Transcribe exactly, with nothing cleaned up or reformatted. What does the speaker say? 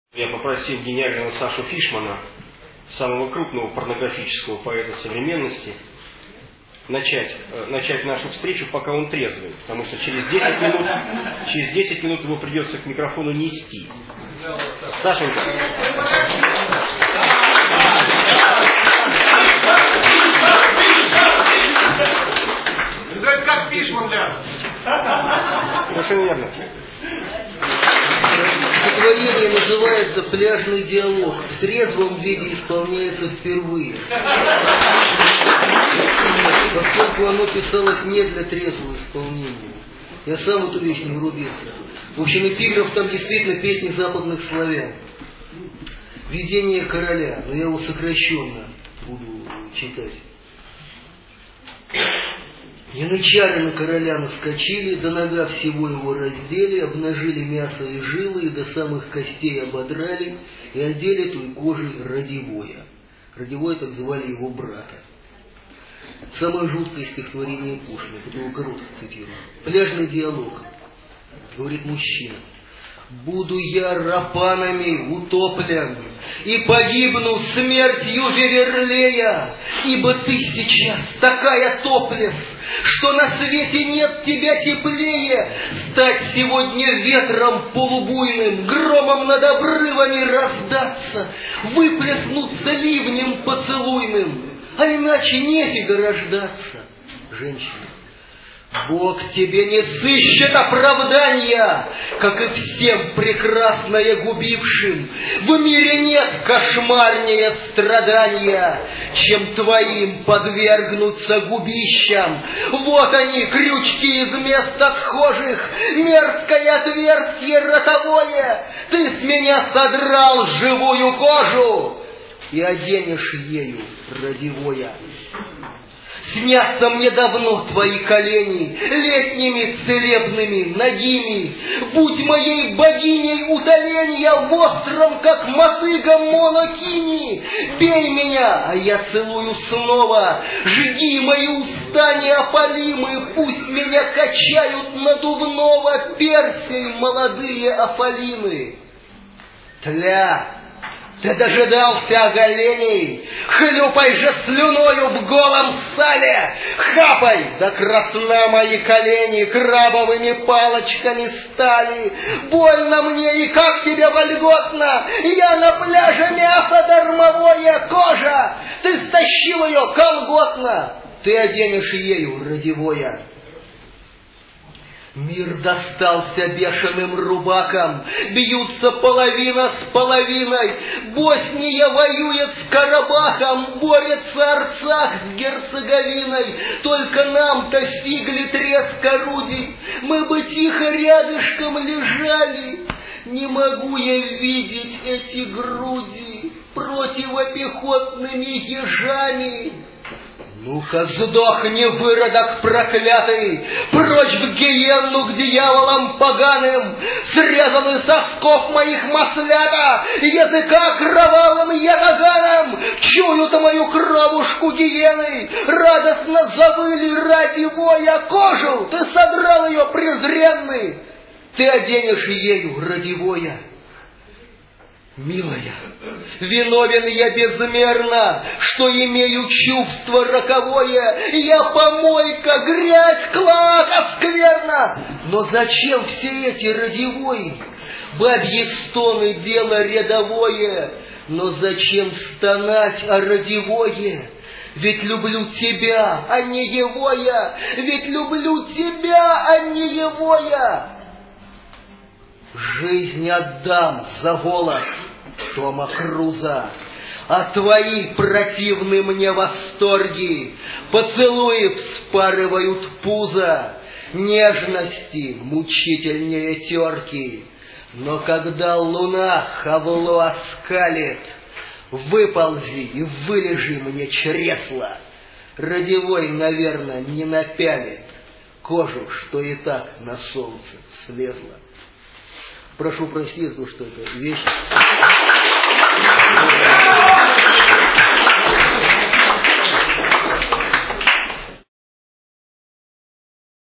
Я попросил гениального Сашу Фишмана, самого крупного порнографического поэта современности, начать, начать нашу встречу, пока он трезвый, потому что через десять минут, через десять минут его придется к микрофону нести. Сашенька. Это как Фишман, да? Совершенно верно. Стихотворение называется «Пляжный диалог». В трезвом виде исполняется впервые. Поскольку оно писалось не для трезвого исполнения. Я сам в эту вещь не врубился. В общем, эпиграф там действительно песни западных славян. «Видение короля», но я его сокращенно буду читать. Янычары на короля наскочили, до нога всего его раздели, обнажили мясо и жилы, и до самых костей ободрали, и одели той кожей Радивоя. Радивоя так звали его брата. Самое жуткое стихотворение Пушкина, которого коротко цитирую. «Пляжный диалог», говорит мужчина. «Буду я рапанами утоплен, и погибну смертью Веверлея, ибо ты сейчас такая топлес, что на свете нет тебя теплее, стать сегодня ветром полубуйным, громом над обрывами раздаться, выплеснуться ливнем поцелуйным, а иначе нефига рождаться». Женщина. «Бог тебе не сыщет оправдания, как и всем прекрасное губившим. В мире нет кошмарнее страдания, чем твоим подвергнуться губищам. Вот они, крючки из мест отхожих, мерзкое отверстие ротовое. Ты с меня содрал живую кожу и оденешь ею Радивоя. Снятся мне давно твои колени, летними целебными нагими. Будь моей богиней утоленья в остром, как мотыга монокини. Бей меня, а я целую снова. Жги мои уста неопалимы, пусть меня качают надувного персей молодые опалины. Тля! Ты дожидался оголений, хлюпай же слюною в голом сале, хапай, да красна мои колени крабовыми палочками стали. Больно мне и как тебе вольготно, я на пляже мясо дармовое, кожа, ты стащил ее колготно, ты оденешь ею Радивоя. Мир достался бешеным рубакам, бьются половина с половиной. Босния воюет с Карабахом, борется Арцах с Герцеговиной. Только нам-то фигли треск орудий, мы бы тихо рядышком лежали. Не могу я видеть эти груди противопехотными ежами. Ну-ка, сдохни, выродок проклятый, прочь в гиенну к дьяволам поганым, срезаны сосков моих маслята, языка кровавым ятаганом, чуют мою кровушку гиены, радостно завыли Радивоя кожу, ты содрал ее презренный, ты оденешь ею Радивоя. Милая, виновен я безмерно, что имею чувство роковое. Я помойка, грязь, клоака скверна. Но зачем все эти Радивои? Бабьи стоны — дело рядовое. Но зачем стонать о Радивое? Ведь люблю тебя, а не его я. Ведь люблю тебя, а не его я. Жизнь отдам за голос Тома Круза, а твои противны мне восторги, поцелуи вспарывают пузо, нежности мучительнее терки. Но когда луна хавло оскалит, выползи и вылежи мне чресло. Радивой, наверное, не напялит кожу, что и так на солнце слезла. Прошу простить, что это вещь.